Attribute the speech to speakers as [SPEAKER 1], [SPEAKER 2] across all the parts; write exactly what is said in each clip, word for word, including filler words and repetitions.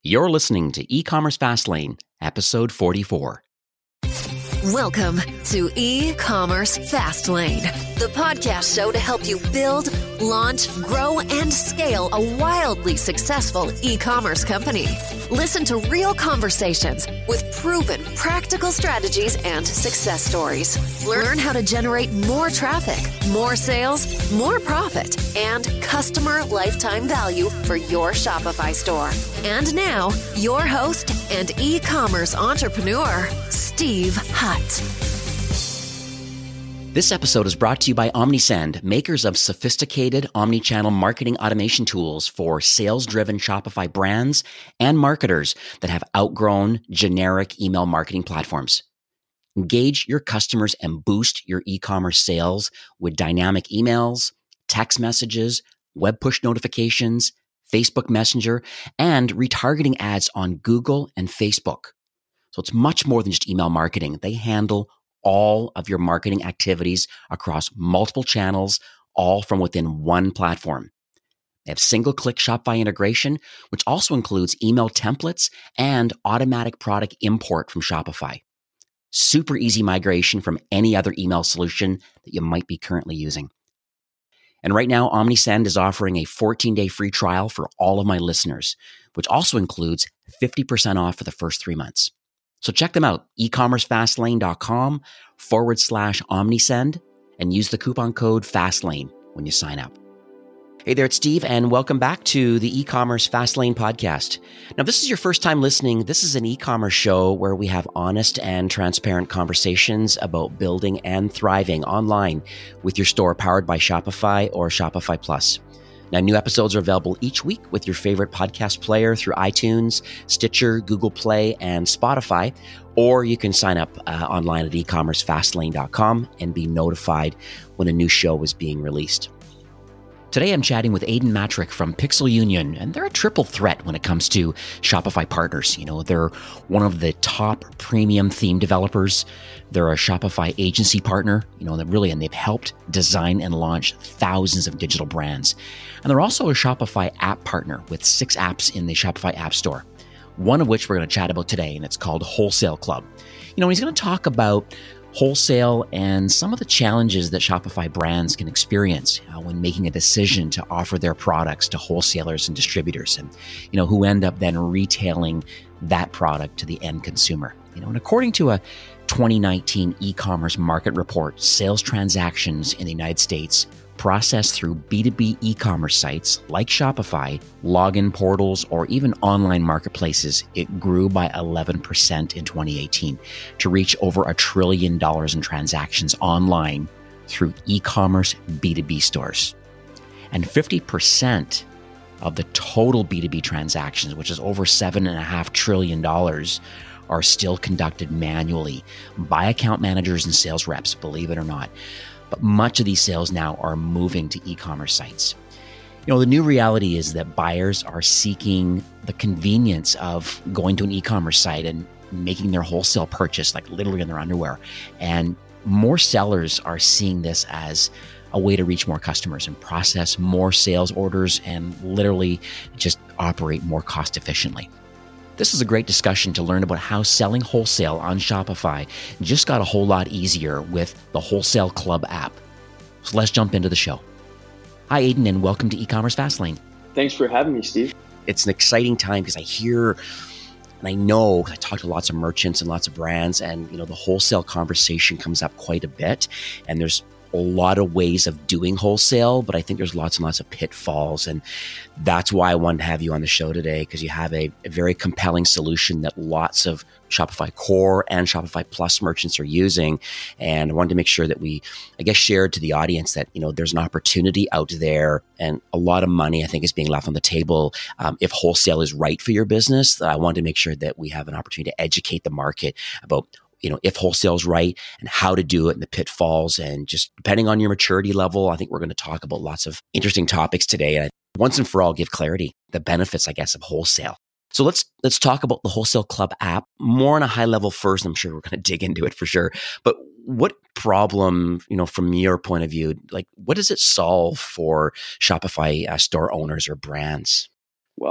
[SPEAKER 1] You're listening to E-Commerce Fastlane, episode forty-four.
[SPEAKER 2] Welcome to E-Commerce Fastlane, the podcast show to help you build, launch, grow, and scale a wildly successful e-commerce company. Listen to real conversations with proven practical strategies and success stories. Learn how to generate more traffic, more sales, more profit, and customer lifetime value for your Shopify store. And now, your host and e-commerce entrepreneur, Steve Hutt.
[SPEAKER 1] This episode is brought to you by Omnisend, makers of sophisticated omni-channel marketing automation tools for sales-driven Shopify brands and marketers that have outgrown generic email marketing platforms. Engage your customers and boost your e-commerce sales with dynamic emails, text messages, web push notifications, Facebook Messenger, and retargeting ads on Google and Facebook. So it's much more than just email marketing. They handle all of your marketing activities across multiple channels, all from within one platform. They have single-click Shopify integration, which also includes email templates and automatic product import from Shopify. Super easy migration from any other email solution that you might be currently using. And right now, Omnisend is offering a fourteen-day free trial for all of my listeners, which also includes fifty percent off for the first three months. So check them out, ecommercefastlane.com forward slash Omnisend, and use the coupon code FASTLANE when you sign up. Hey there, it's Steve, and welcome back to the E-Commerce Fastlane podcast. Now, if this is your first time listening, this is an e-commerce show where we have honest and transparent conversations about building and thriving online with your store powered by Shopify or Shopify Plus. Now, new episodes are available each week with your favorite podcast player through iTunes, Stitcher, Google Play, and Spotify, or you can sign up uh, online at ecommerce fastlane dot com and be notified when a new show is being released. Today, I'm chatting with Aidan Matrick from Pixel Union, and they're a triple threat when it comes to Shopify partners. You know, they're one of the top premium theme developers. They're a Shopify agency partner, you know, that really, and they've helped design and launch thousands of digital brands. And they're also a Shopify app partner with six apps in the Shopify App Store, one of which we're going to chat about today, and it's called Wholesale Club. You know, he's going to talk about wholesale and some of the challenges that Shopify brands can experience uh, when making a decision to offer their products to wholesalers and distributors, and you know who end up then retailing that product to the end consumer. You know, and according to a twenty nineteen e-commerce market report, sales transactions in the United States processed through B two B e-commerce sites like Shopify, login portals, or even online marketplaces, it grew by eleven percent in twenty eighteen to reach over a trillion dollars in transactions online through e-commerce B two B stores. And fifty percent of the total B two B transactions, which is over seven point five trillion dollars, are still conducted manually by account managers and sales reps, believe it or not. But much of these sales now are moving to e-commerce sites. You know, the new reality is that buyers are seeking the convenience of going to an e-commerce site and making their wholesale purchase, like literally in their underwear. And more sellers are seeing this as a way to reach more customers and process more sales orders and literally just operate more cost efficiently. This is a great discussion to learn about how selling wholesale on Shopify just got a whole lot easier with the Wholesale Club app. So let's jump into the show. Hi, Aidan, and welcome to E-Commerce Fastlane.
[SPEAKER 3] Thanks for having me, Steve.
[SPEAKER 1] It's an exciting time because I hear and I know I talk to lots of merchants and lots of brands, and you know the wholesale conversation comes up quite a bit, and there's a lot of ways of doing wholesale, but I think there's lots and lots of pitfalls. And that's why I wanted to have you on the show today, because you have a, a very compelling solution that lots of Shopify Core and Shopify Plus merchants are using. And I wanted to make sure that we, I guess, shared to the audience that, you know, there's an opportunity out there, and a lot of money, I think, is being left on the table. Um, if wholesale is right for your business, I wanted to make sure that we have an opportunity to educate the market about, you know, if wholesale is right and how to do it and the pitfalls. And just depending on your maturity level, I think we're going to talk about lots of interesting topics today. And once and for all, give clarity, the benefits, I guess, of wholesale. So let's let's talk about the Wholesale Club app more on a high level first. I'm sure we're going to dig into it for sure. But what problem, you know, from your point of view, like what does it solve for Shopify uh, store owners or brands?
[SPEAKER 3] Well,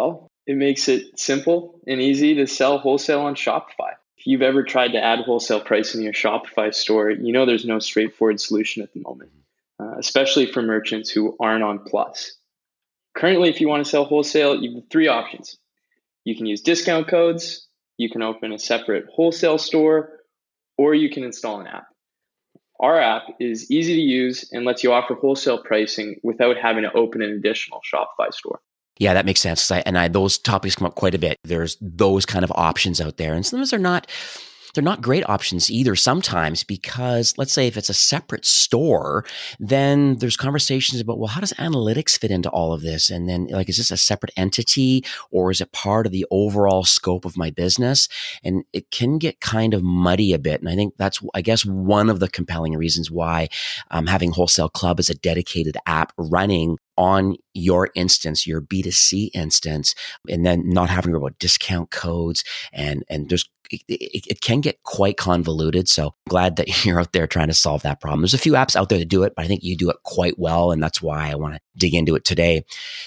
[SPEAKER 3] It makes it simple and easy to sell wholesale on Shopify. If you've ever tried to add wholesale pricing in your Shopify store, you know there's no straightforward solution at the moment, uh, especially for merchants who aren't on Plus. Currently, if you want to sell wholesale, you have three options. You can use discount codes, you can open a separate wholesale store, or you can install an app. Our app is easy to use and lets you offer wholesale pricing without having to open an additional Shopify store.
[SPEAKER 1] Yeah, that makes sense. I, and I, those topics come up quite a bit. There's those kind of options out there. And sometimes they're not, they're not great options either sometimes because let's say if it's a separate store, then there's conversations about, well, how does analytics fit into all of this? And then like, is this a separate entity or is it part of the overall scope of my business? And it can get kind of muddy a bit. And I think that's, I guess, one of the compelling reasons why um, having Wholesale Club as a dedicated app running on your instance, your B two C instance, and then not having to worry about discount codes and, and there's, it, it, it can get quite convoluted. So I'm glad that you're out there trying to solve that problem. There's a few apps out there that do it, but I think you do it quite well. And that's why I want to dig into it today.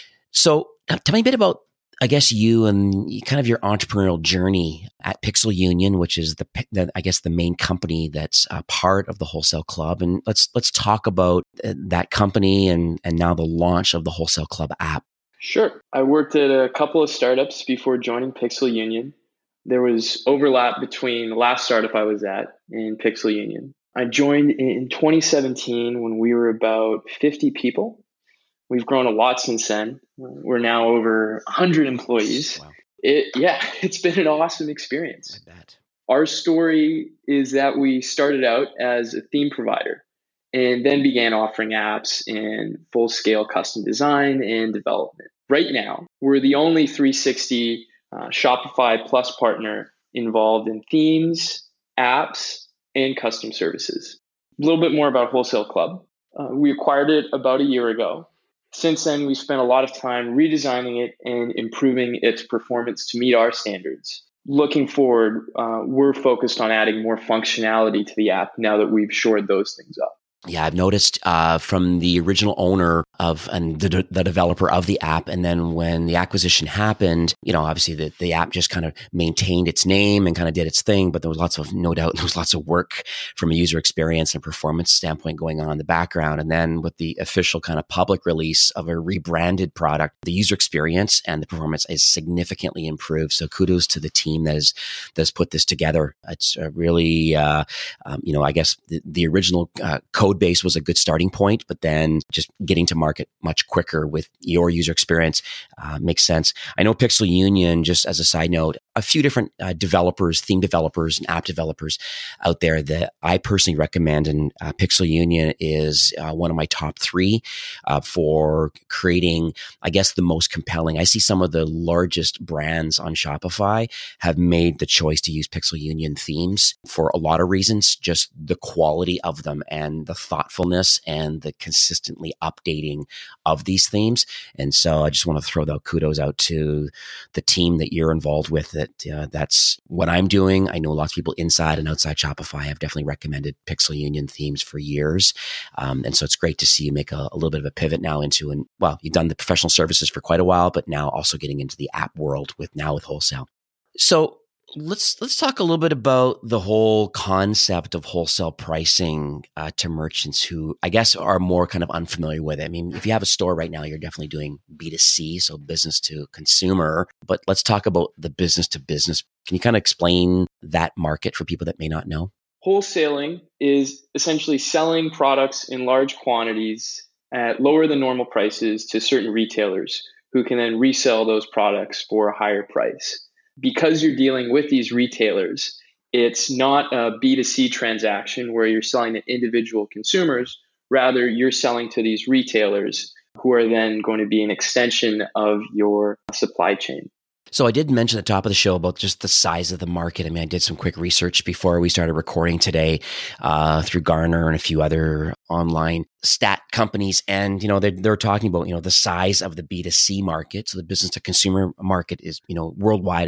[SPEAKER 1] So tell me a bit about, I guess, you and kind of your entrepreneurial journey at Pixel Union, which is the, the I guess, the main company that's a part of the Wholesale Club. And let's let's talk about that company and and now the launch of the Wholesale Club app.
[SPEAKER 3] Sure. I worked at a couple of startups before joining Pixel Union. There was overlap between the last startup I was at and Pixel Union. I joined in twenty seventeen when we were about fifty people. We've grown a lot since then. We're now over one hundred employees. Wow. It, yeah, it's been an awesome experience.
[SPEAKER 1] I bet.
[SPEAKER 3] Our story is that we started out as a theme provider and then began offering apps in full-scale custom design and development. Right now, we're the only three sixty uh, Shopify Plus partner involved in themes, apps, and custom services. A little bit more about Wholesale Club. Uh, we acquired it about a year ago. Since then, we spent a lot of time redesigning it and improving its performance to meet our standards. Looking forward, uh, we're focused on adding more functionality to the app now that we've shored those things up.
[SPEAKER 1] Yeah, I've noticed uh, from the original owner of and the, the developer of the app, and then when the acquisition happened, you know, obviously the, the app just kind of maintained its name and kind of did its thing, but there was lots of, no doubt, there was lots of work from a user experience and performance standpoint going on in the background. And then with the official kind of public release of a rebranded product, the user experience and the performance is significantly improved. So kudos to the team that has, that has put this together. It's a really, uh, um, you know, I guess the, the original uh, code base was a good starting point, but then just getting to market much quicker with your user experience uh, makes sense. I know Pixel Union, just as a side note, a few different uh, developers, theme developers and app developers out there that I personally recommend. And uh, Pixel Union is uh, one of my top three uh, for creating, I guess, the most compelling. I see some of the largest brands on Shopify have made the choice to use Pixel Union themes for a lot of reasons, just the quality of them and the thoughtfulness and the consistently updating of these themes. And so I just want to throw the kudos out to the team that you're involved with. That uh, that's what I'm doing. I know lots of people inside and outside Shopify have definitely recommended Pixel Union themes for years. Um, and so it's great to see you make a, a little bit of a pivot now into, and well, you've done the professional services for quite a while, but now also getting into the app world with now with wholesale. So Let's let's talk a little bit about the whole concept of wholesale pricing uh, to merchants who, I guess, are more kind of unfamiliar with it. I mean, if you have a store right now, you're definitely doing B two C, so business to consumer. But let's talk about the business to business. Can you kind of explain that market for people that may not know?
[SPEAKER 3] Wholesaling is essentially selling products in large quantities at lower than normal prices to certain retailers who can then resell those products for a higher price. Because you're dealing with these retailers, it's not a B two C transaction where you're selling to individual consumers. Rather, you're selling to these retailers who are then going to be an extension of your supply chain.
[SPEAKER 1] So I did mention at the top of the show about just the size of the market. I mean, I did some quick research before we started recording today uh, through Gartner and a few other online stat companies. And, you know, they're, they're talking about, you know, the size of the B two C market. So the business to consumer market is, you know, worldwide is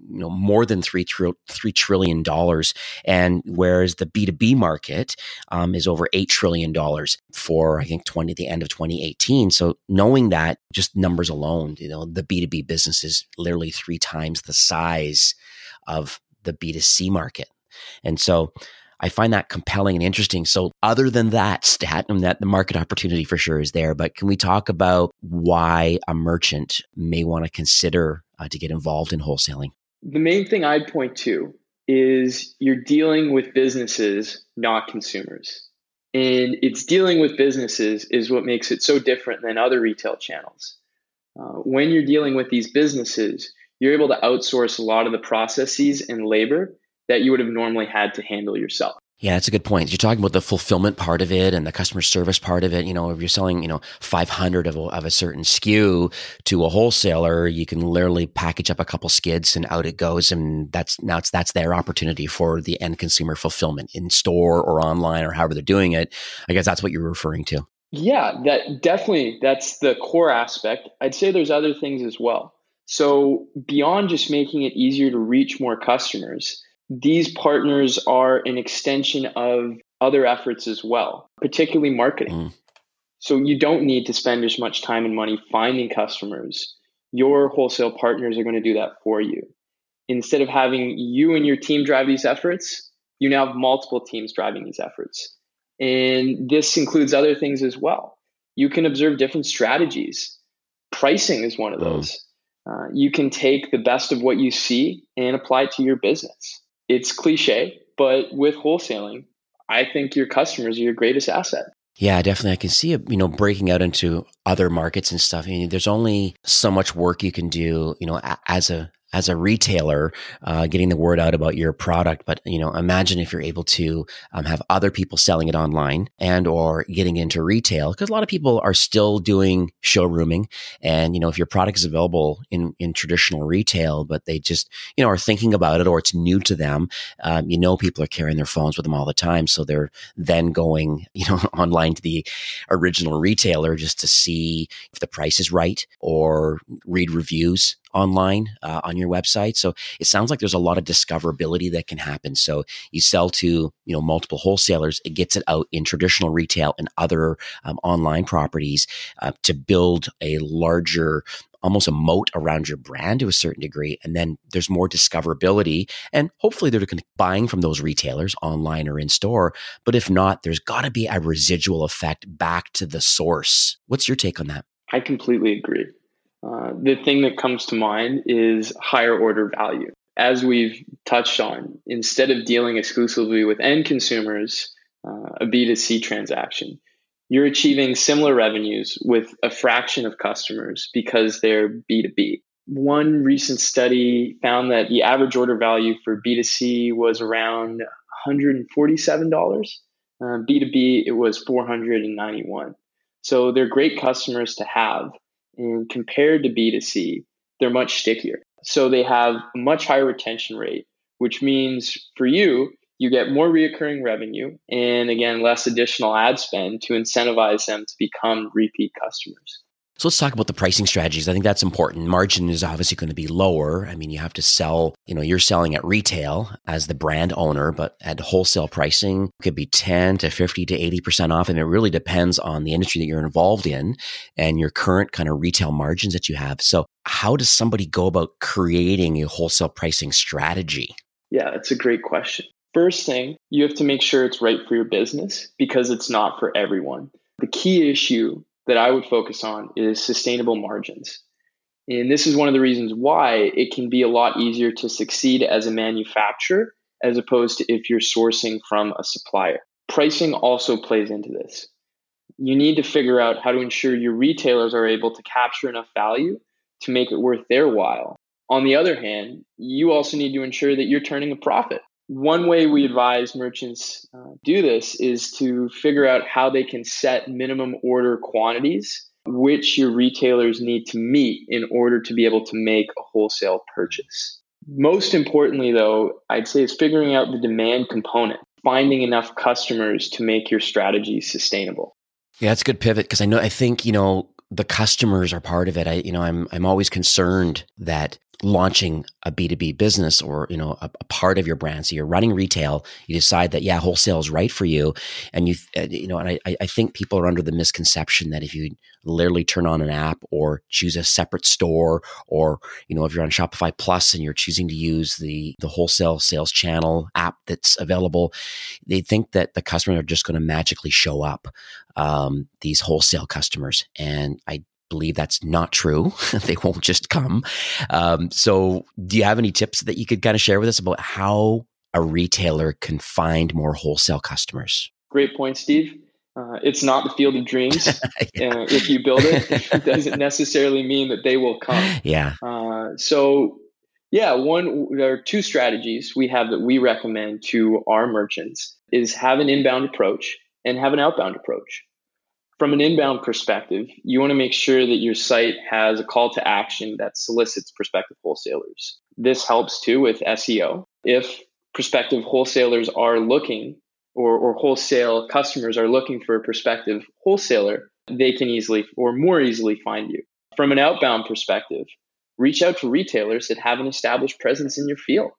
[SPEAKER 1] you know, more than three, three trillion dollars. And whereas the B two B market um, is over eight trillion dollars for, I think, twenty the end of twenty eighteen. So knowing that, just numbers alone, you know, the B two B business is literally three times the size of the B two C market. And so I find that compelling and interesting. So other than that stat, and that the market opportunity for sure is there, but can we talk about why a merchant may want to consider uh, to get involved in wholesaling?
[SPEAKER 3] The main thing I'd point to is you're dealing with businesses, not consumers. And it's dealing with businesses is what makes it so different than other retail channels. Uh, when you're dealing with these businesses, you're able to outsource a lot of the processes and labor that you would have normally had to handle yourself.
[SPEAKER 1] Yeah, that's a good point. You're talking about the fulfillment part of it and the customer service part of it. You know, if you're selling, you know, five hundred of a, of a certain S K U to a wholesaler, you can literally package up a couple skids and out it goes. And that's now it's that's their opportunity for the end consumer fulfillment in store or online or however they're doing it. I guess that's what you're referring to.
[SPEAKER 3] Yeah, that definitely, that's the core aspect. I'd say there's other things as well. So beyond just making it easier to reach more customers, these partners are an extension of other efforts as well, particularly marketing. Mm. So you don't need to spend as much time and money finding customers. Your wholesale partners are going to do that for you. Instead of having you and your team drive these efforts, you now have multiple teams driving these efforts. And this includes other things as well. You can observe different strategies. Pricing is one of those. Mm. Uh, you can take the best of what you see and apply it to your business. It's cliche, but with wholesaling, I think your customers are your greatest asset.
[SPEAKER 1] Yeah, definitely. I can see it, you know, breaking out into other markets and stuff. I mean, there's only so much work you can do, you know, as a as a retailer, uh, getting the word out about your product. But, you know, imagine if you're able to um, have other people selling it online and or getting into retail, because a lot of people are still doing showrooming. And, you know, if your product is available in, in traditional retail, but they just, you know, are thinking about it or it's new to them, um, you know, people are carrying their phones with them all the time. So they're then going, you know, online to the original retailer just to see if the price is right or read reviews online uh, on your website. So it sounds like there's a lot of discoverability that can happen. So you sell to, you know, multiple wholesalers, it gets it out in traditional retail and other um, online properties uh, to build a larger, almost a moat around your brand to a certain degree. And then there's more discoverability and hopefully they're going to buying from those retailers online or in store. But if not, there's got to be a residual effect back to the source. What's your take on that?
[SPEAKER 3] I completely agree. Uh, the thing that comes to mind is higher order value. As we've touched on, instead of dealing exclusively with end consumers, uh, a B two C transaction, you're achieving similar revenues with a fraction of customers because they're B two B. One recent study found that the average order value for B two C was around one hundred forty-seven dollars. Uh, B two B, it was four hundred ninety-one dollars. So they're great customers to have. And compared to B two C, they're much stickier. So they have a much higher retention rate, which means for you, you get more reoccurring revenue and again, less additional ad spend to incentivize them to become repeat customers.
[SPEAKER 1] So let's talk about the pricing strategies. I think that's important. Margin is obviously going to be lower. I mean, you have to sell, you know, you're selling at retail as the brand owner, but at wholesale pricing it could be ten to fifty to eighty percent off. And it really depends on the industry that you're involved in and your current kind of retail margins that you have. So how does somebody go about creating a wholesale pricing strategy?
[SPEAKER 3] Yeah, that's a great question. First thing, you have to make sure it's right for your business because it's not for everyone. The key issue that I would focus on is sustainable margins. And this is one of the reasons why it can be a lot easier to succeed as a manufacturer as opposed to if you're sourcing from a supplier. Pricing also plays into this. You need to figure out how to ensure your retailers are able to capture enough value to make it worth their while. On the other hand, you also need to ensure that you're turning a profit. One way we advise merchants uh, do this is to figure out how they can set minimum order quantities, which your retailers need to meet in order to be able to make a wholesale purchase. Most importantly, though, I'd say is figuring out the demand component, finding enough customers to make your strategy sustainable.
[SPEAKER 1] Yeah, that's a good pivot because I know, I think, you know, the customers are part of it. I, you know, I'm, I'm always concerned that launching a B two B business or, you know, a, a part of your brand. So you're running retail, you decide that, yeah, wholesale is right for you. And you, uh, you know, and I, I think people are under the misconception that if you literally turn on an app or choose a separate store, or, you know, if you're on Shopify Plus and you're choosing to use the, the wholesale sales channel app that's available, they think that the customers are just going to magically show up, um, these wholesale customers. And I believe that's not true. They won't just come. Um, so do you have any tips that you could kind of share with us about how a retailer can find more wholesale customers?
[SPEAKER 3] Great point, Steve. Uh, it's not the field of dreams. yeah. uh, if you build it, it doesn't necessarily mean that they will come.
[SPEAKER 1] Yeah.
[SPEAKER 3] Uh, so yeah, one, there are two strategies we have that we recommend to our merchants is have an inbound approach and have an outbound approach. From an inbound perspective, you want to make sure that your site has a call to action that solicits prospective wholesalers. This helps too with S E O. If prospective wholesalers are looking or, or wholesale customers are looking for a prospective wholesaler, they can easily or more easily find you. From an outbound perspective, reach out to retailers that have an established presence in your field.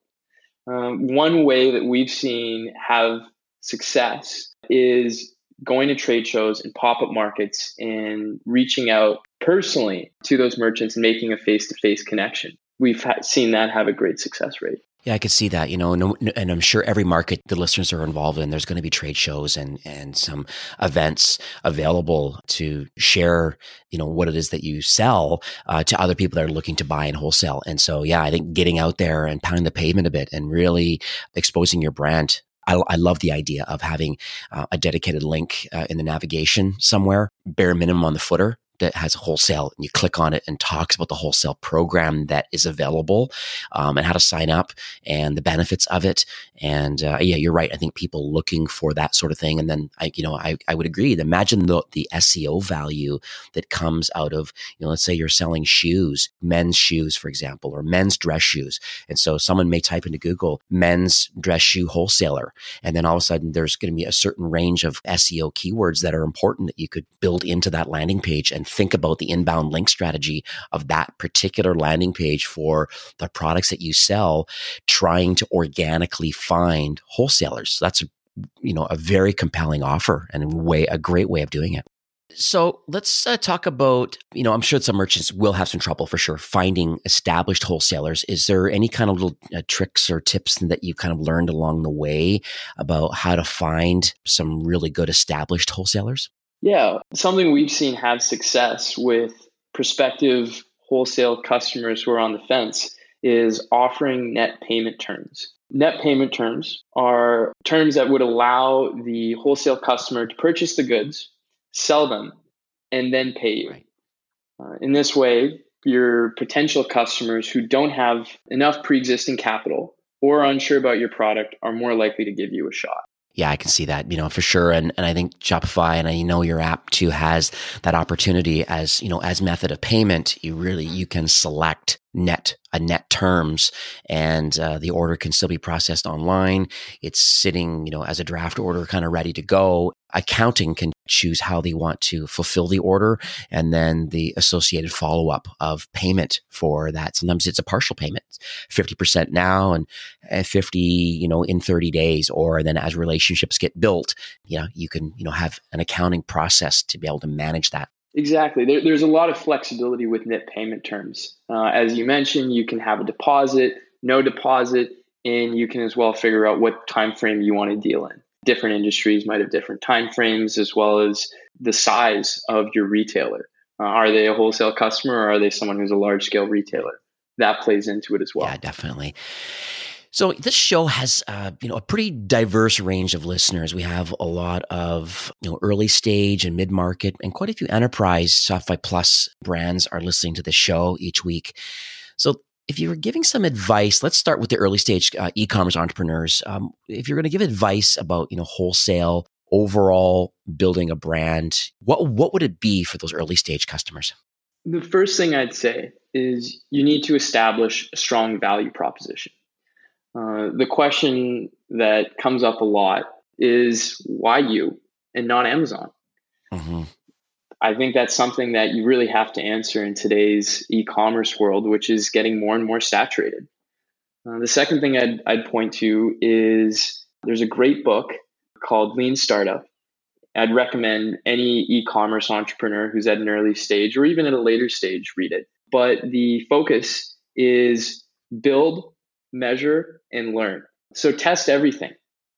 [SPEAKER 3] Um, one way that we've seen have success is going to trade shows and pop-up markets and reaching out personally to those merchants and making a face-to-face connection. We've ha- seen that have a great success rate.
[SPEAKER 1] Yeah, I could see that, you know, and, and I'm sure every market the listeners are involved in, there's going to be trade shows and and some events available to share, you know, what it is that you sell uh, to other people that are looking to buy in wholesale. And so, yeah, I think getting out there and pounding the pavement a bit and really exposing your brand. I, I love the idea of having uh, a dedicated link uh, in the navigation somewhere, bare minimum on the footer, that has wholesale, and you click on it and talks about the wholesale program that is available, um, and how to sign up and the benefits of it. And uh, yeah, you're right. I think people looking for that sort of thing. And then I, you know, I, I would agree. Imagine the, the S E O value that comes out of, you know, let's say you're selling shoes, men's shoes, for example, or men's dress shoes. And so someone may type into Google men's dress shoe wholesaler. And then all of a sudden there's going to be a certain range of S E O keywords that are important that you could build into that landing page and think about the inbound link strategy of that particular landing page for the products that you sell, trying to organically find wholesalers. So that's, you know, a very compelling offer and a way, a great way of doing it. So let's uh, talk about, you know, I'm sure some merchants will have some trouble for sure finding established wholesalers. Is there any kind of little uh, tricks or tips that you kind of learned along the way about how to find some really good established wholesalers?
[SPEAKER 3] Yeah, something we've seen have success with prospective wholesale customers who are on the fence is offering net payment terms. Net payment terms are terms that would allow the wholesale customer to purchase the goods, sell them, and then pay you.
[SPEAKER 1] Right.
[SPEAKER 3] Uh, in this way, your potential customers who don't have enough pre-existing capital or are unsure about your product are more likely to give you a shot.
[SPEAKER 1] Yeah, I can see that, you know, for sure. And and I think Shopify, and I know your app too, has that opportunity as, you know, as method of payment. You really, you can select net, a net terms, and uh, the order can still be processed online. It's sitting, you know, as a draft order kind of ready to go. Accounting can choose how they want to fulfill the order, and then the associated follow-up of payment for that. Sometimes it's a partial payment, fifty percent now and fifty, you know, in thirty days, or then as relationships get built, you know, you can, you know, have an accounting process to be able to manage that.
[SPEAKER 3] Exactly. There, there's a lot of flexibility with net payment terms. Uh, as you mentioned, you can have a deposit, no deposit, and you can as well figure out what time frame you want to deal in. Different industries might have different time frames, as well as the size of your retailer. Uh, are they a wholesale customer, or are they someone who's a large scale retailer? That plays into it as well.
[SPEAKER 1] Yeah, definitely. So this show has, uh, you know, a pretty diverse range of listeners. We have a lot of, you know, early stage and mid market, and quite a few enterprise Shopify Plus brands are listening to the show each week. So if you were giving some advice, let's start with the early stage uh, e-commerce entrepreneurs. Um, if you're going to give advice about, you know, wholesale, overall building a brand, what what would it be for those early stage customers?
[SPEAKER 3] The first thing I'd say is you need to establish a strong value proposition. Uh, the question that comes up a lot is why you and not Amazon?
[SPEAKER 1] Mm-hmm.
[SPEAKER 3] I think that's something that you really have to answer in today's e-commerce world, which is getting more and more saturated. Uh, the second thing I'd, I'd point to is there's a great book called Lean Startup. I'd recommend any e-commerce entrepreneur who's at an early stage or even at a later stage read it. But the focus is build, measure, and learn. So test everything.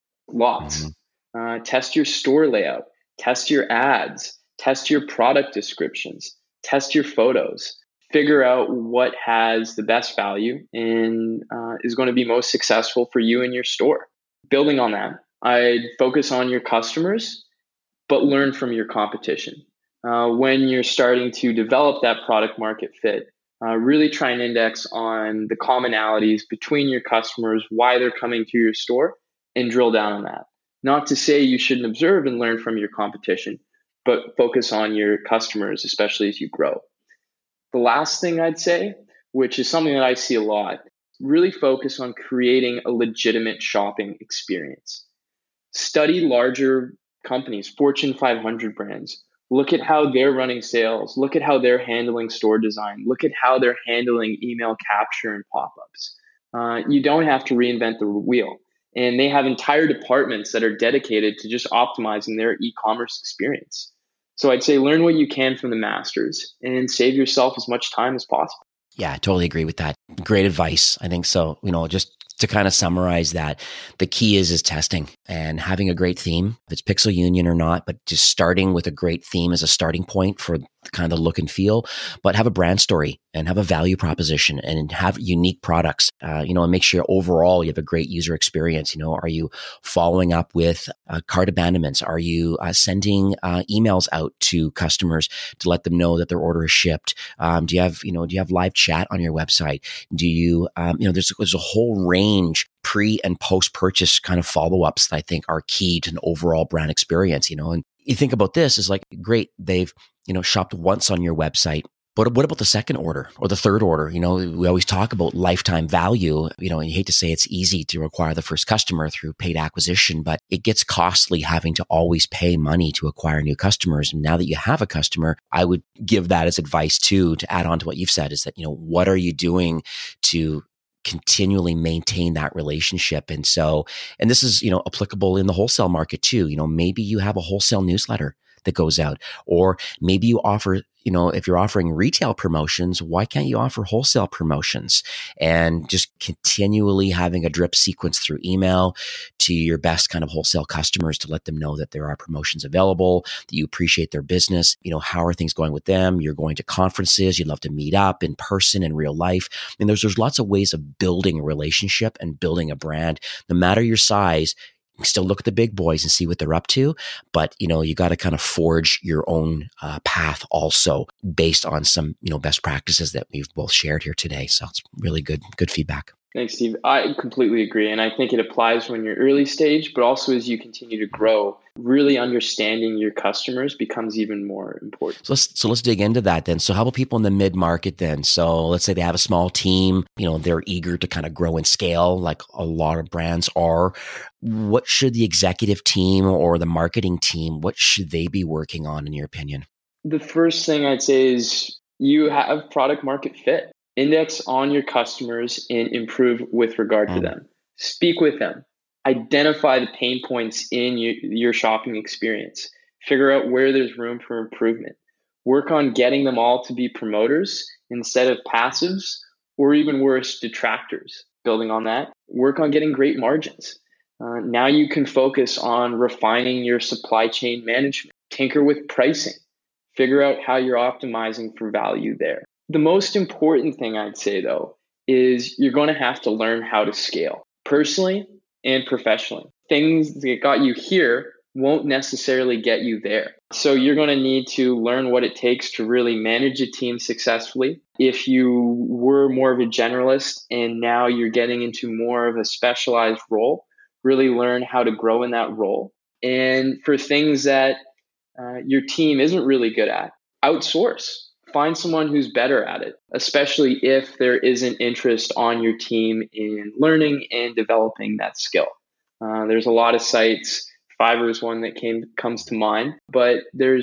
[SPEAKER 3] Lots. Mm-hmm. Uh, test your store layout. Test your ads. Test your product descriptions. Test your photos. Figure out what has the best value and uh, is going to be most successful for you and your store. Building on that, I'd focus on your customers, but learn from your competition. Uh, when you're starting to develop that product market fit, uh, really try and index on the commonalities between your customers, why they're coming to your store, and drill down on that. Not to say you shouldn't observe and learn from your competition, but focus on your customers, especially as you grow. The last thing I'd say, which is something that I see a lot, really focus on creating a legitimate shopping experience. Study larger companies, Fortune five hundred brands. Look at how they're running sales. Look at how they're handling store design. Look at how they're handling email capture and pop-ups. Uh, you don't have to reinvent the wheel. And they have entire departments that are dedicated to just optimizing their e-commerce experience. So I'd say learn what you can from the masters and save yourself as much time as possible.
[SPEAKER 1] Yeah, I totally agree with that. Great advice. I think so. You know, just to kind of summarize that, the key is is testing and having a great theme, if it's Pixel Union or not, but just starting with a great theme as a starting point for kind of the look and feel, but have a brand story and have a value proposition and have unique products, uh, you know, and make sure overall you have a great user experience. You know, are you following up with uh, cart abandonments? Are you uh, sending uh, emails out to customers to let them know that their order is shipped? Um, do you have, you know, do you have live chat on your website? Do you, um, you know, there's, there's a whole range pre and post purchase kind of follow-ups that I think are key to an overall brand experience, you know, and you think about this is like, great, they've, you know, shopped once on your website, but what about the second order or the third order? You know, we always talk about lifetime value, you know, and you hate to say it's easy to acquire the first customer through paid acquisition, but it gets costly having to always pay money to acquire new customers. And now that you have a customer, I would give that as advice too, to add on to what you've said is that, you know, what are you doing to continually maintain that relationship? And so, and this is, you know, applicable in the wholesale market too. You know, maybe you have a wholesale newsletter that goes out, or maybe you offer, you know, if you're offering retail promotions, why can't you offer wholesale promotions? And just continually having a drip sequence through email to your best kind of wholesale customers to let them know that there are promotions available, that you appreciate their business. You know, how are things going with them? You're going to conferences. You'd love to meet up in person in real life. And there's, there's lots of ways of building a relationship and building a brand, no matter your size. You can still look at the big boys and see what they're up to, but you know, you got to kind of forge your own uh, path also based on some, you know, best practices that we've both shared here today. So it's really good, good feedback.
[SPEAKER 3] Thanks, Steve. I completely agree. And I think it applies when you're early stage, but also as you continue to grow, really understanding your customers becomes even more important.
[SPEAKER 1] So let's, so let's dig into that then. So how about people in the mid-market then? So let's say they have a small team, you know, they're eager to kind of grow and scale like a lot of brands are. What should the executive team or the marketing team, what should they be working on in your opinion?
[SPEAKER 3] The first thing I'd say is you have product market fit. Index on your customers and improve with regard to them. Speak with them. Identify the pain points in you, your shopping experience. Figure out where there's room for improvement. Work on getting them all to be promoters instead of passives, or even worse, detractors. Building on that, work on getting great margins. Uh, now you can focus on refining your supply chain management. Tinker with pricing. Figure out how you're optimizing for value there. The most important thing I'd say, though, is you're going to have to learn how to scale personally and professionally. Things that got you here won't necessarily get you there. So you're going to need to learn what it takes to really manage a team successfully. If you were more of a generalist and now you're getting into more of a specialized role, really learn how to grow in that role. And for things that uh, your team isn't really good at, outsource. Find someone who's better at it, especially if there isn't interest on your team in learning and developing that skill. Uh, there's a lot of sites. Fiverr is one that came comes to mind, but there's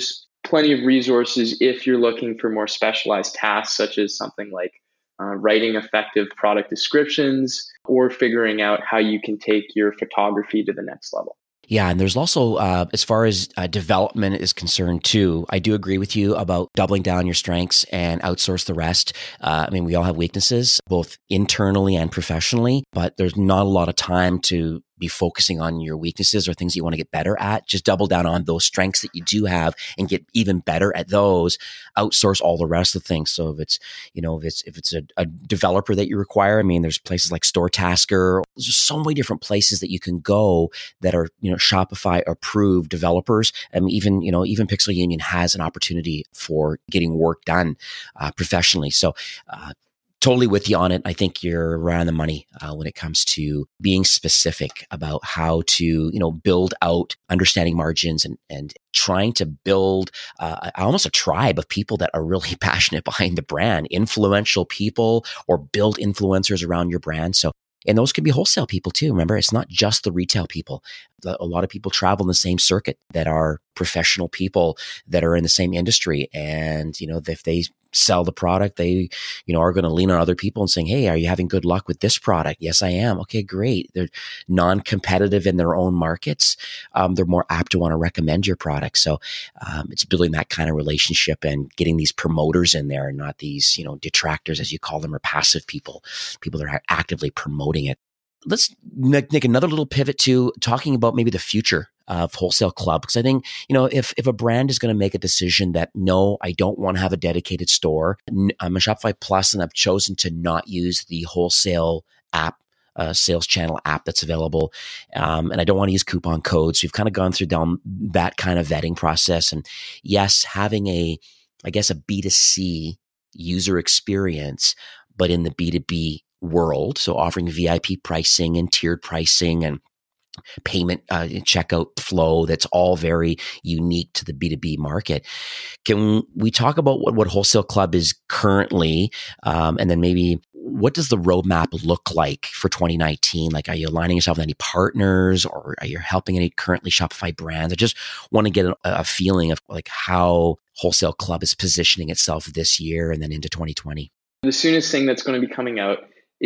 [SPEAKER 3] plenty of resources if you're looking for more specialized tasks, such as something like uh, writing effective product descriptions or figuring out how you can take your photography to the next level.
[SPEAKER 1] Yeah, and there's also, uh, as far as uh, development is concerned too, I do agree with you about doubling down your strengths and outsource the rest. Uh, I mean, we all have weaknesses, both internally and professionally, but there's not a lot of time to be focusing on your weaknesses or things you want to get better at. Just double down on those strengths that you do have and get even better at those. Outsource all the rest of the things. So if it's, you know, if it's if it's a, a developer that you require, I mean, there's places like StoreTasker. There's just so many different places that you can go that are, you know, Shopify approved developers. I mean, even, you know, even Pixel Union has an opportunity for getting work done uh, professionally. So, uh, Totally with you on it. I think you're right on the money uh, when it comes to being specific about how to, you know, build out understanding margins and and trying to build uh, almost a tribe of people that are really passionate behind the brand, influential people, or build influencers around your brand. So, and those could be wholesale people too. Remember, it's not just the retail people. A lot of people travel in the same circuit that are professional people that are in the same industry. And, you know, if they sell the product, they, you know, are going to lean on other people and saying, hey, are you having good luck with this product? Yes, I am. Okay, great. They're non-competitive in their own markets. Um, they're more apt to want to recommend your product. So um, it's building that kind of relationship and getting these promoters in there and not these, you know, detractors, as you call them, or passive people, people that are actively promoting it. Let's make another little pivot to talking about maybe the future of Wholesale Club. Because I think, you know, if, if a brand is going to make a decision that, no, I don't want to have a dedicated store, I'm a Shopify Plus and I've chosen to not use the wholesale app, uh, sales channel app that's available. Um, and I don't want to use coupon codes. So we've kind of gone through down that kind of vetting process. And yes, having a, I guess, a B two C user experience, but in the B two B world. So offering V I P pricing and tiered pricing and payment uh, checkout flow that's all very unique to the B two B market. Can we talk about what, what Wholesale Club is currently, um, and then maybe what does the roadmap look like for twenty nineteen? Like, are you aligning yourself with any partners, or are you helping any currently Shopify brands? I just want to get a, a feeling of like how Wholesale Club is positioning itself this year and then into twenty twenty.
[SPEAKER 3] The soonest thing that's going to be coming out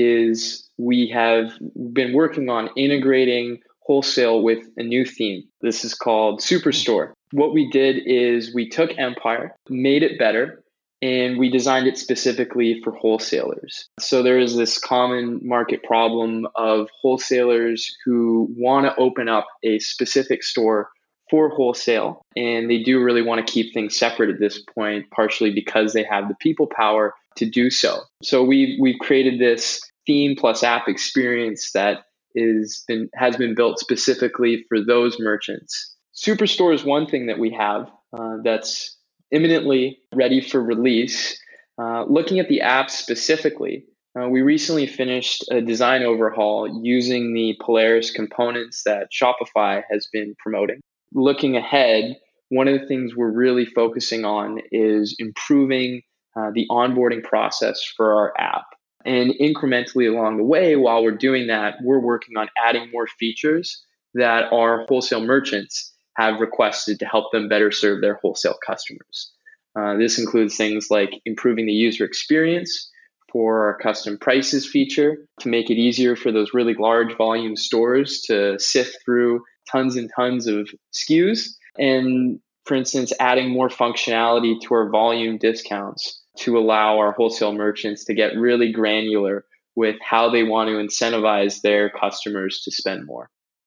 [SPEAKER 3] is we have been working on integrating wholesale with a new theme. This is called Superstore. What we did is we took Empire, made it better, and we designed it specifically for wholesalers. So there is this common market problem of wholesalers who want to open up a specific store for wholesale, and they do really want to keep things separate at this point, partially because they have the people power to do so. So we've we've created this theme plus app experience that is been has been built specifically for those merchants. Superstore is one thing that we have uh, that's imminently ready for release. Uh, looking at the app specifically, uh, we recently finished a design overhaul using the Polaris components that Shopify has been promoting. Looking ahead, one of the things we're really focusing on is improving uh, the onboarding process for our app. And incrementally along the way, while we're doing that, we're working on adding more features that our wholesale merchants have requested to help them better serve their wholesale customers. Uh, this includes things like improving the user experience for our custom prices feature to make it easier for those really large volume stores to sift through tons and tons of S K Us. And for instance, adding more functionality to our volume discounts to allow our wholesale merchants to get really granular with how they want to incentivize their customers to spend more.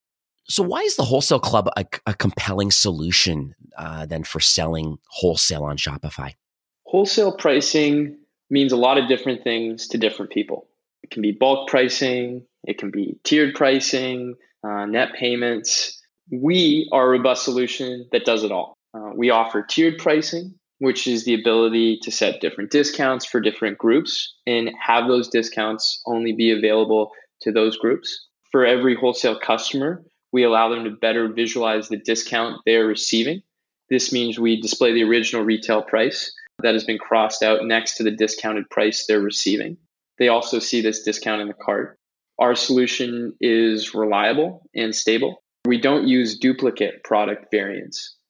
[SPEAKER 1] So why is the Wholesale Club a, a compelling solution uh, then for selling wholesale on Shopify?
[SPEAKER 3] Wholesale pricing means a lot of different things to different people. It can be bulk pricing, it can be tiered pricing, uh, net payments. We are a robust solution that does it all. Uh, we offer tiered pricing, which is the ability to set different discounts for different groups and have those discounts only be available to those groups. For every wholesale customer, we allow them to better visualize the discount they're receiving. This means we display the original retail price that has been crossed out next to the discounted price they're receiving. They also see this discount in the cart. Our solution is reliable and stable. We don't use duplicate product variants.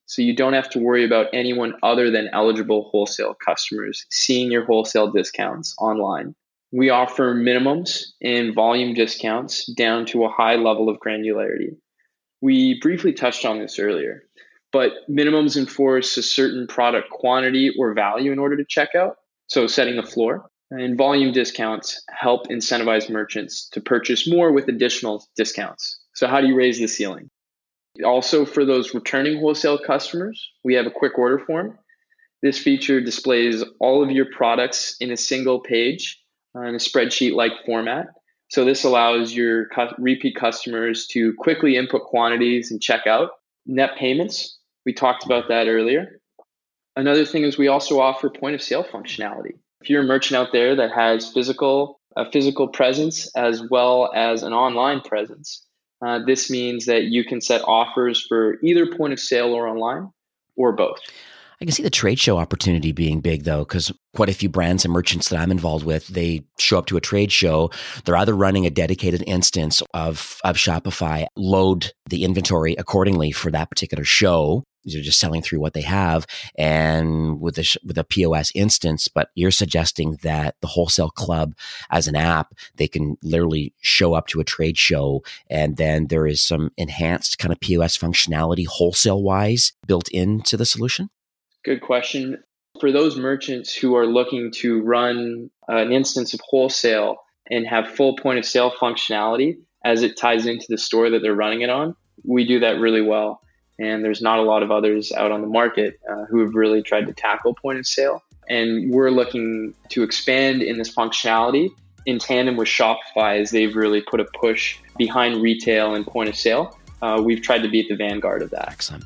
[SPEAKER 3] So you don't have to worry about anyone other than eligible wholesale customers seeing your wholesale discounts online. We offer minimums and volume discounts down to a high level of granularity. We briefly touched on this earlier, but minimums enforce a certain product quantity or value in order to check out, so setting the floor. And volume discounts help incentivize merchants to purchase more with additional discounts. So how do you raise the ceiling? Also, for those returning wholesale customers, we have a quick order form. This feature displays all of your products in a single page uh, in a spreadsheet-like format. So this allows your cu- repeat customers to quickly input quantities and check out. Net payments, we talked about that earlier. Another thing is we also offer point-of-sale functionality. If you're a merchant out there that has physical a physical presence as well as an online presence, Uh, this means that you can set offers for either point of sale or online, or both.
[SPEAKER 1] I can see the trade show opportunity being big, though, because quite a few brands and merchants that I'm involved with, they show up to a trade show. They're either running a dedicated instance of, of Shopify, load the inventory accordingly for that particular show. They're just selling through what they have, and with a, with a P O S instance. But you're suggesting that the Wholesale Club as an app, they can literally show up to a trade show, and then there is some enhanced kind of P O S functionality wholesale wise built into the solution?
[SPEAKER 3] Good question. For those merchants who are looking to run an instance of wholesale and have full point of sale functionality as it ties into the store that they're running it on, we do that really well. And there's not a lot of others out on the market uh, who have really tried to tackle point of sale. And we're looking to expand in this functionality in tandem with Shopify, as they've really put a push behind retail and point of sale. Uh, we've tried to be at the vanguard of that.
[SPEAKER 1] Excellent.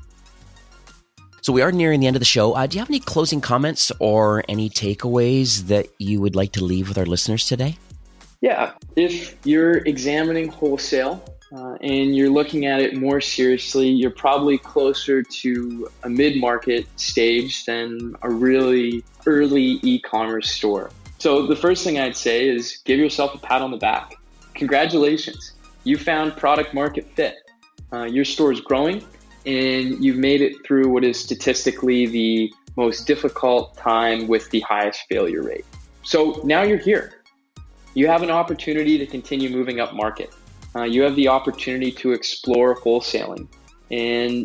[SPEAKER 1] So we are nearing the end of the show. Uh, do you have any closing comments or any takeaways that you would like to leave with our listeners today?
[SPEAKER 3] Yeah. If you're examining wholesale, Uh, and you're looking at it more seriously, you're probably closer to a mid-market stage than a really early e-commerce store. So the first thing I'd say is give yourself a pat on the back. Congratulations. You found product market fit. Uh, your store is growing, and you've made it through what is statistically the most difficult time with the highest failure rate. So now you're here. You have an opportunity to continue moving up market. Uh, you have the opportunity to explore wholesaling. And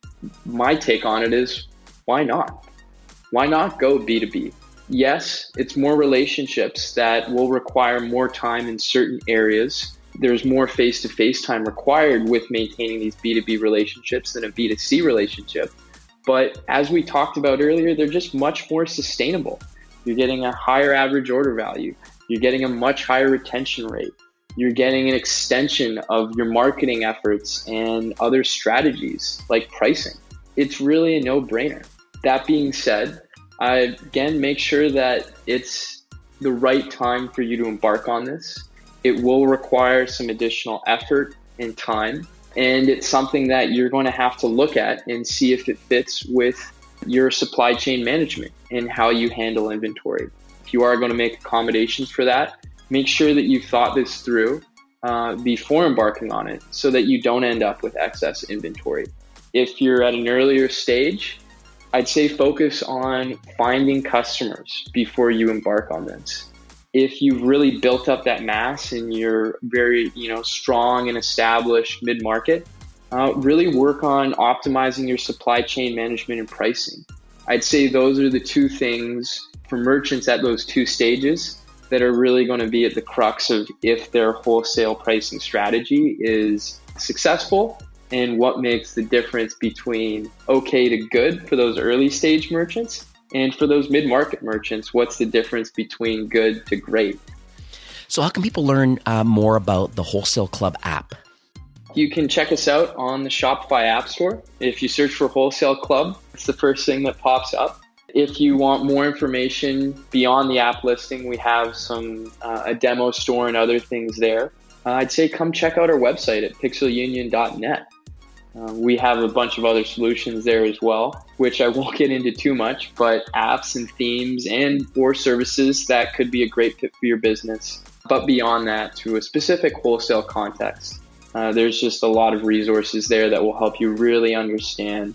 [SPEAKER 3] my take on it is, why not? Why not go B two B? Yes, it's more relationships that will require more time in certain areas. There's more face-to-face time required with maintaining these B two B relationships than a B two C relationship. But as we talked about earlier, they're just much more sustainable. You're getting a higher average order value. You're getting a much higher retention rate. You're getting an extension of your marketing efforts and other strategies like pricing. It's really a no-brainer. That being said, I, again, make sure that it's the right time for you to embark on this. It will require some additional effort and time, and it's something that you're going to have to look at and see if it fits with your supply chain management and how you handle inventory. If you are going to make accommodations for that, make sure that you've thought this through uh, before embarking on it so that you don't end up with excess inventory. If you're at an earlier stage, I'd say focus on finding customers before you embark on this. If you've really built up that mass and you're very, you know, strong and established mid-market, uh, really work on optimizing your supply chain management and pricing. I'd say those are the two things for merchants at those two stages that are really going to be at the crux of if their wholesale pricing strategy is successful and what makes the difference between okay to good for those early stage merchants, and for those mid-market merchants, what's the difference between good to great.
[SPEAKER 1] So how can people learn uh, more about the Wholesale Club app?
[SPEAKER 3] You can check us out on the Shopify App Store. If you search for Wholesale Club, it's the first thing that pops up. If you want more information beyond the app listing, we have some uh, a demo store and other things there. Uh, I'd say come check out our website at pixel union dot net. Uh, we have a bunch of other solutions there as well, which I won't get into too much, but apps and themes and or services that could be a great fit for your business. But beyond that, to a specific wholesale context, uh, there's just a lot of resources there that will help you really understand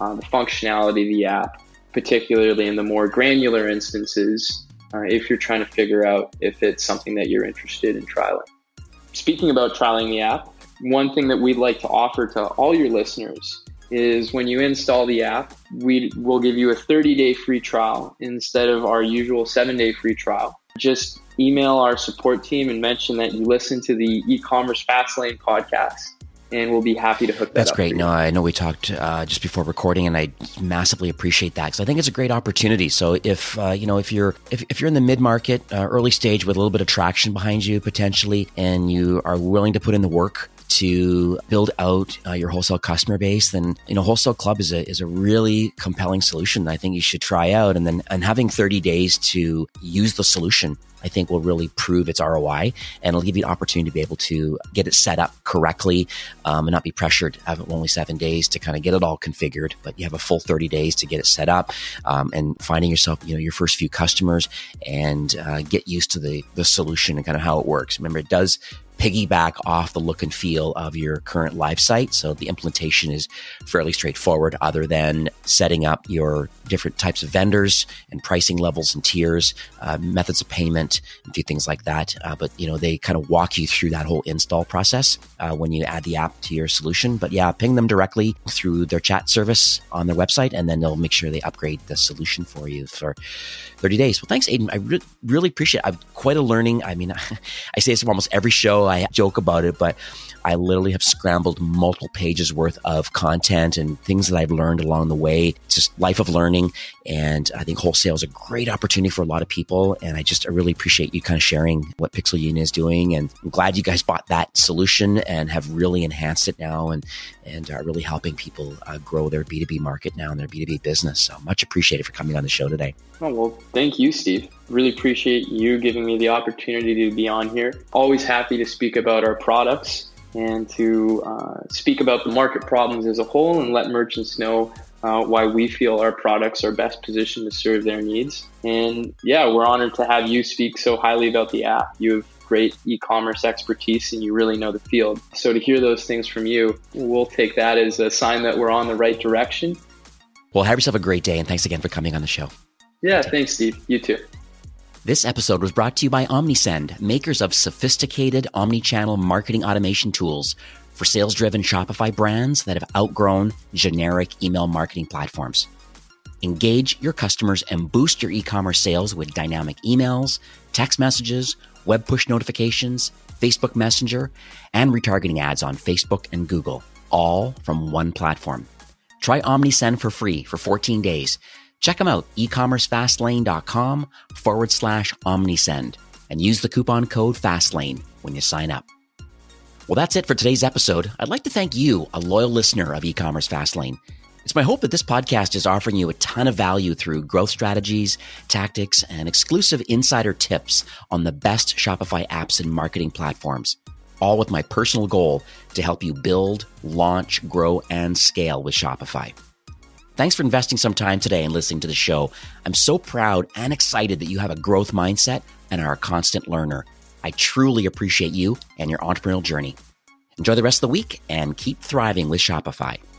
[SPEAKER 3] uh, the functionality of the app, particularly in the more granular instances, uh, if you're trying to figure out if it's something that you're interested in trialing. Speaking about trialing the app, one thing that we'd like to offer to all your listeners is when you install the app, we will give you a thirty-day free trial instead of our usual seven-day free trial. Just email our support team and mention that you listen to the e-commerce Fastlane podcast, and we'll be happy to hook that
[SPEAKER 1] That's
[SPEAKER 3] up.
[SPEAKER 1] That's great.
[SPEAKER 3] For
[SPEAKER 1] no,
[SPEAKER 3] you.
[SPEAKER 1] I know we talked uh, just before recording, and I massively appreciate that because I think it's a great opportunity. So if uh, you know if you're if, if you're in the mid market, uh, early stage with a little bit of traction behind you potentially, and you are willing to put in the work to build out uh, your wholesale customer base, then you know Wholesale Club is a is a really compelling solution that I think you should try out. And then and having thirty days to use the solution, I think will really prove its R O I, and it'll give you an opportunity to be able to get it set up correctly um, and not be pressured. Have only seven days to kind of get it all configured, but you have a full thirty days to get it set up um, and finding yourself, you know, your first few customers and uh, get used to the the solution and kind of how it works. Remember, it does piggyback off the look and feel of your current live site. So the implementation is fairly straightforward other than setting up your different types of vendors and pricing levels and tiers, uh, methods of payment, and a few things like that. Uh, but, you know, they kind of walk you through that whole install process uh, when you add the app to your solution. But yeah, ping them directly through their chat service on their website, and then they'll make sure they upgrade the solution for you for thirty days. Well, thanks, Aidan. I re- really appreciate it. I've quite a learning. I mean, I say this almost every show. I joke about it, but I literally have scrambled multiple pages worth of content and things that I've learned along the way. It's just life of learning. And I think wholesale is a great opportunity for a lot of people. And I just I really appreciate you kind of sharing what Pixel Union is doing. And I'm glad you guys bought that solution and have really enhanced it now and, and are really helping people uh, grow their B two B market now and their B two B business. So much appreciated for coming on the show today.
[SPEAKER 3] Oh, well, thank you, Steve. Really appreciate you giving me the opportunity to be on here. Always happy to speak about our products and to uh, speak about the market problems as a whole and let merchants know uh, why we feel our products are best positioned to serve their needs. And yeah, we're honored to have you speak so highly about the app. You have great e-commerce expertise and you really know the field. So to hear those things from you, we'll take that as a sign that we're on the right direction.
[SPEAKER 1] Well, have yourself a great day, and thanks again for coming on the show.
[SPEAKER 3] Yeah, thanks, Steve. You too.
[SPEAKER 1] This episode was brought to you by OmniSend, makers of sophisticated omni-channel marketing automation tools for sales-driven Shopify brands that have outgrown generic email marketing platforms. Engage your customers and boost your e-commerce sales with dynamic emails, text messages, web push notifications, Facebook Messenger, and retargeting ads on Facebook and Google, all from one platform. Try OmniSend for free for fourteen days. Check them out, ecommercefastlane.com forward slash OmniSend, and use the coupon code FASTLANE when you sign up. Well, that's it for today's episode. I'd like to thank you, a loyal listener of E-commerce Fastlane. It's my hope that this podcast is offering you a ton of value through growth strategies, tactics, and exclusive insider tips on the best Shopify apps and marketing platforms, all with my personal goal to help you build, launch, grow, and scale with Shopify. Thanks for investing some time today and listening to the show. I'm so proud and excited that you have a growth mindset and are a constant learner. I truly appreciate you and your entrepreneurial journey. Enjoy the rest of the week and keep thriving with Shopify.